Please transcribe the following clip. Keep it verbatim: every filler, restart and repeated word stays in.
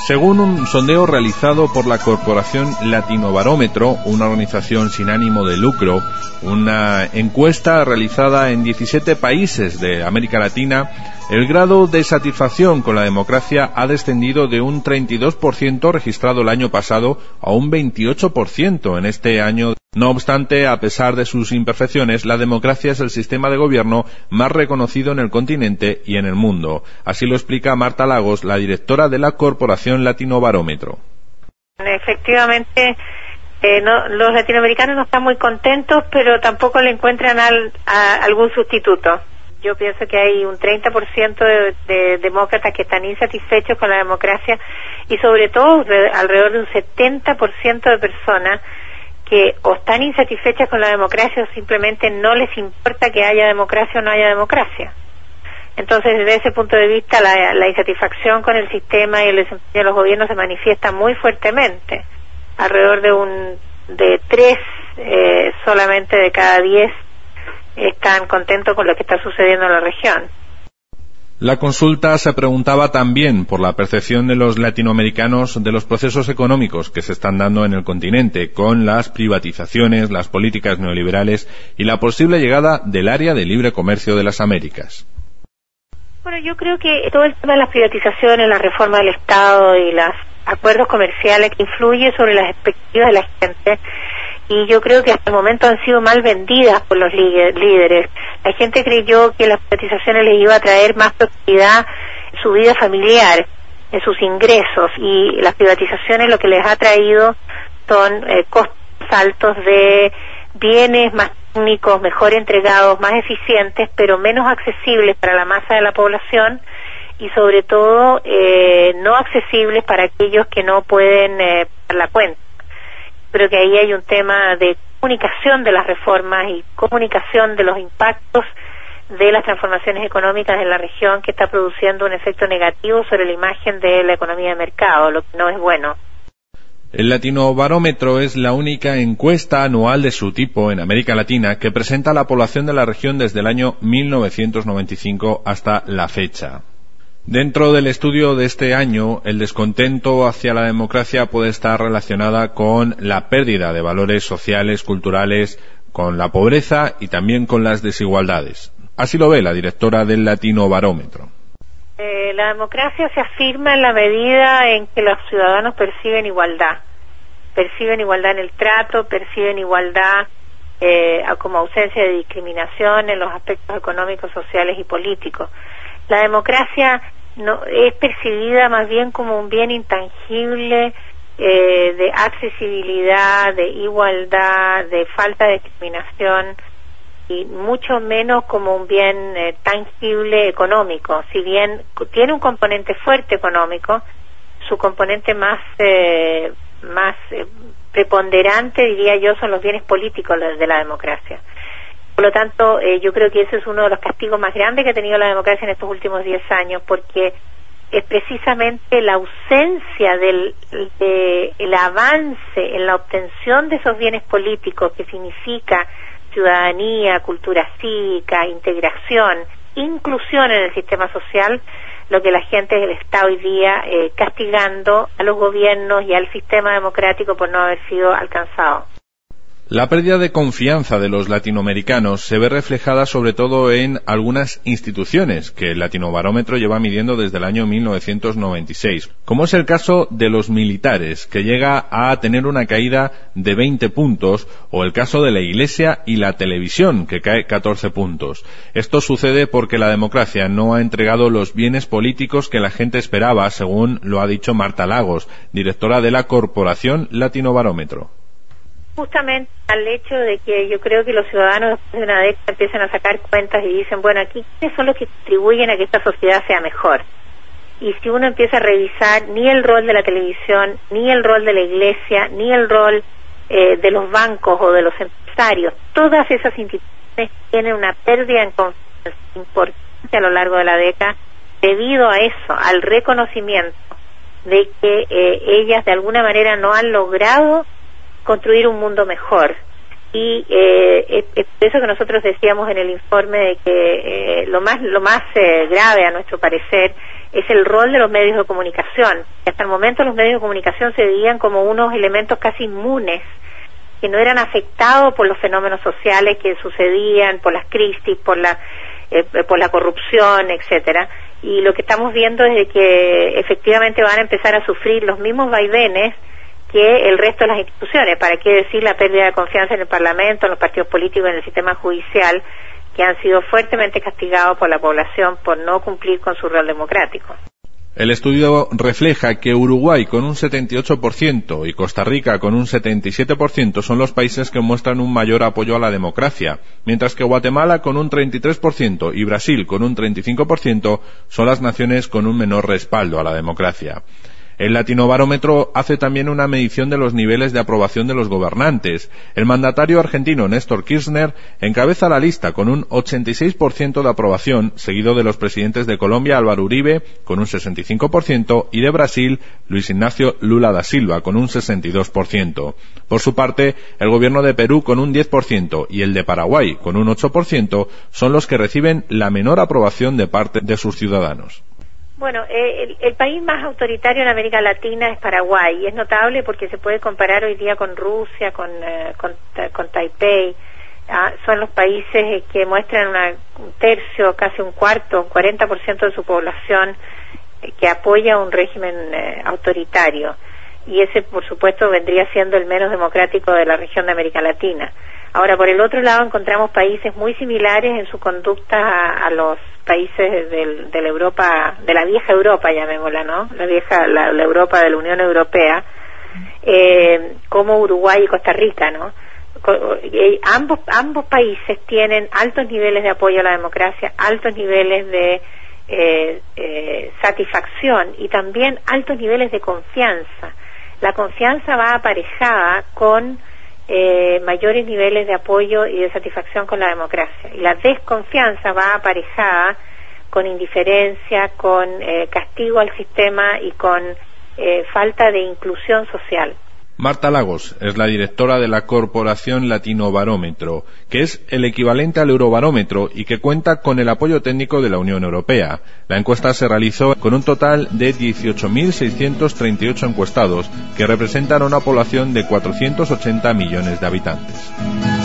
Según un sondeo realizado por la Corporación Latinobarómetro, una organización sin ánimo de lucro, una encuesta realizada en diecisiete países de América Latina, el grado de satisfacción con la democracia ha descendido de un treinta y dos por ciento registrado el año pasado a un veintiocho por ciento en este año. No obstante, a pesar de sus imperfecciones, la democracia es el sistema de gobierno más reconocido en el continente y en el mundo. Así lo explica Marta Lagos, la directora de la Corporación Latinobarómetro. Efectivamente, eh, no, los latinoamericanos no están muy contentos, pero tampoco le encuentran al, a algún sustituto. Yo pienso que hay un treinta por ciento de, de demócratas que están insatisfechos con la democracia y sobre todo alrededor de un setenta por ciento de personas que o están insatisfechas con la democracia o simplemente no les importa que haya democracia o no haya democracia. Entonces, desde ese punto de vista, la, la insatisfacción con el sistema y el desempeño de los gobiernos se manifiesta muy fuertemente. Alrededor de un de tres eh, solamente de cada diez están contentos con lo que está sucediendo en la región. La consulta se preguntaba también por la percepción de los latinoamericanos de los procesos económicos que se están dando en el continente, con las privatizaciones, las políticas neoliberales y la posible llegada del área de libre comercio de las Américas. Bueno, yo creo que todo el tema de las privatizaciones, la reforma del Estado y los acuerdos comerciales que influye sobre las expectativas de la gente, y yo creo que hasta el momento han sido mal vendidas por los líderes. La gente creyó que las privatizaciones les iba a traer más prosperidad en su vida familiar, en sus ingresos, y las privatizaciones lo que les ha traído son eh, costos altos de bienes más técnicos, mejor entregados, más eficientes, pero menos accesibles para la masa de la población y sobre todo eh, no accesibles para aquellos que no pueden eh, pagar la cuenta. Creo que ahí hay un tema de comunicación de las reformas y comunicación de los impactos de las transformaciones económicas en la región que está produciendo un efecto negativo sobre la imagen de la economía de mercado, lo que no es bueno. El Latinobarómetro es la única encuesta anual de su tipo en América Latina que presenta a la población de la región desde el año mil novecientos noventa y cinco hasta la fecha. Dentro del estudio de este año, el descontento hacia la democracia puede estar relacionada con la pérdida de valores sociales, culturales, con la pobreza y también con las desigualdades. Así lo ve la directora del Latinobarómetro. Eh, la democracia se afirma en la medida en que los ciudadanos perciben igualdad. Perciben igualdad en el trato, perciben igualdad eh, como ausencia de discriminación en los aspectos económicos, sociales y políticos. La democracia no es percibida más bien como un bien intangible eh, de accesibilidad, de igualdad, de falta de discriminación y mucho menos como un bien eh, tangible económico. Si bien tiene un componente fuerte económico, su componente más eh, más eh, preponderante, diría yo, son los bienes políticos de la democracia. Por lo tanto, eh, yo creo que ese es uno de los castigos más grandes que ha tenido la democracia en estos últimos diez años, porque es precisamente la ausencia del de, el avance en la obtención de esos bienes políticos, que significa ciudadanía, cultura cívica, integración, inclusión en el sistema social, lo que la gente está hoy día eh, castigando a los gobiernos y al sistema democrático por no haber sido alcanzado. La pérdida de confianza de los latinoamericanos se ve reflejada sobre todo en algunas instituciones que el Latinobarómetro lleva midiendo desde el año mil novecientos noventa y seis, como es el caso de los militares, que llega a tener una caída de veinte puntos, o el caso de la Iglesia y la televisión, que cae catorce puntos. Esto sucede porque la democracia no ha entregado los bienes políticos que la gente esperaba, según lo ha dicho Marta Lagos, directora de la Corporación Latinobarómetro. Justamente al hecho de que yo creo que los ciudadanos después de una década empiezan a sacar cuentas y dicen, bueno, aquí ¿quiénes son los que contribuyen a que esta sociedad sea mejor? Y si uno empieza a revisar, ni el rol de la televisión, ni el rol de la iglesia, ni el rol eh, de los bancos o de los empresarios, todas esas instituciones tienen una pérdida en confianza importante a lo largo de la década debido a eso, al reconocimiento de que eh, ellas de alguna manera no han logrado construir un mundo mejor. Y eh, es, es por eso que nosotros decíamos en el informe de que eh, lo más lo más eh, grave a nuestro parecer es el rol de los medios de comunicación. Hasta el momento los medios de comunicación se veían como unos elementos casi inmunes, que no eran afectados por los fenómenos sociales que sucedían, por las crisis, por la eh, por la corrupción, etcétera. Y lo que estamos viendo es de que efectivamente van a empezar a sufrir los mismos vaivenes que el resto de las instituciones. ¿Para qué decir la pérdida de confianza en el Parlamento, en los partidos políticos, en el sistema judicial, que han sido fuertemente castigados por la población por no cumplir con su rol democrático? El estudio refleja que Uruguay con un setenta y ocho por ciento y Costa Rica con un setenta y siete por ciento son los países que muestran un mayor apoyo a la democracia, mientras que Guatemala con un treinta y tres por ciento y Brasil con un treinta y cinco por ciento son las naciones con un menor respaldo a la democracia. El Latinobarómetro hace también una medición de los niveles de aprobación de los gobernantes. El mandatario argentino Néstor Kirchner encabeza la lista con un ochenta y seis por ciento de aprobación, seguido de los presidentes de Colombia Álvaro Uribe con un sesenta y cinco por ciento y de Brasil Luis Ignacio Lula da Silva con un sesenta y dos por ciento. Por su parte, el gobierno de Perú con un diez por ciento y el de Paraguay con un ocho por ciento son los que reciben la menor aprobación de parte de sus ciudadanos. Bueno, eh, el, el país más autoritario en América Latina es Paraguay, y es notable porque se puede comparar hoy día con Rusia, con, eh, con, con Taipei. Ah, son los países que muestran una, un tercio, casi un cuarto, un cuarenta por ciento de su población eh, que apoya un régimen eh, autoritario. Y ese, por supuesto, vendría siendo el menos democrático de la región de América Latina. Ahora, por el otro lado, encontramos países muy similares en su conducta a, a los países del, de la Europa, de la vieja Europa, llamémosla, ¿no? La vieja, la, la Europa de la Unión Europea, eh, como Uruguay y Costa Rica, ¿no? Eh, ambos, ambos países tienen altos niveles de apoyo a la democracia, altos niveles de eh, eh, satisfacción y también altos niveles de confianza. La confianza va aparejada con Eh, mayores niveles de apoyo y de satisfacción con la democracia. Y la desconfianza va aparejada con indiferencia, con eh, castigo al sistema y con eh, falta de inclusión social. Marta Lagos es la directora de la Corporación Latinobarómetro, que es el equivalente al Eurobarómetro y que cuenta con el apoyo técnico de la Unión Europea. La encuesta se realizó con un total de dieciocho mil seiscientos treinta y ocho encuestados, que representan una población de cuatrocientos ochenta millones de habitantes.